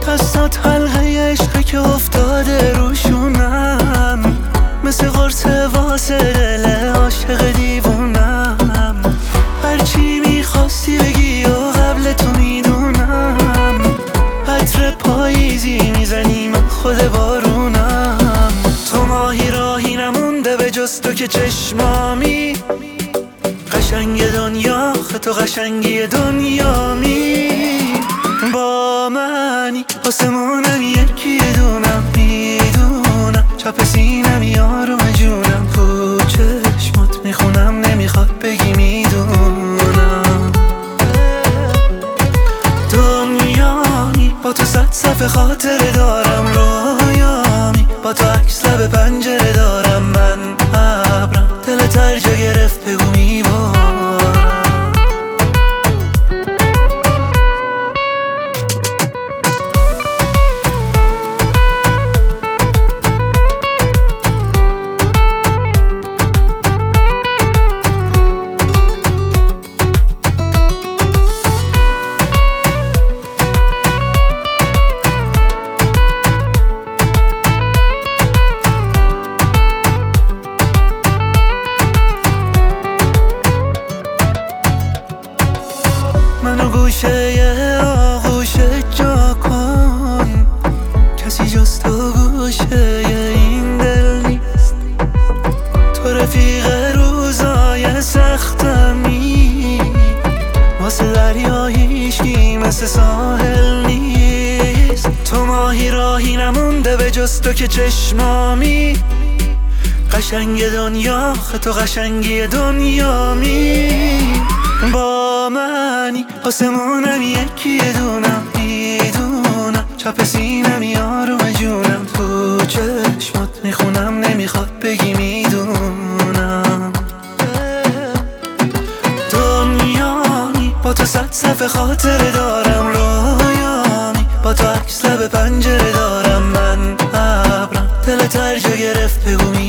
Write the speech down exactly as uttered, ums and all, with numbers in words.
دستات حلقه عشقه که افتاده روشونم، مثل قرص واسه دل عاشق دیوونم. هرچی میخواستی بگی و قبل تو میدونم، عطر پاییزی میزنی من خود بارونم. تو ماهی راهی نمونده به جز تو که چشمامی، قشنگ دنیا تو قشنگی دنیامی. با منی آسمونم یکی دونم، میدونم چپ سینم یارم جونم. تو چشمات میخونم نمیخواد بگی میدونم. دنیامی با تو صد صفحه خاطره دارم، رویامی با تو عکس لب پنجره دارم. من ابرم دلت هر جا گرفت بگو میبارم. منو گوشه آغوشه جا کن، کسی جز تو گوشه این دل نیست. تو رفیق روزای سختمی، واسه دریای هیچکی مثل ساحل نیست. تو ماهی راهی نمونده به جز تو که چشمامی، قشنگ دنیا تو قشنگی دنیامی. با منی آسمونم یکی دونم، میدونم چپ سینم یارم جونم. تو چشمات میخونم نمیخواد بگی میدونم. دنیامی با تو صد صفحه خاطره دارم، رویامی با تو عکس لب پنجره دارم. من ابرم دلت هر جا گرفت بگو میدونم.